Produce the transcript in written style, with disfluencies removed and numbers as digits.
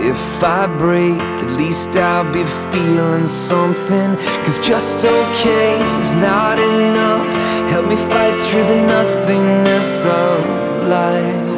If I break, at least I'll be feeling something. 'Cause just okay is not enough. Help me fight through the nothingness of life.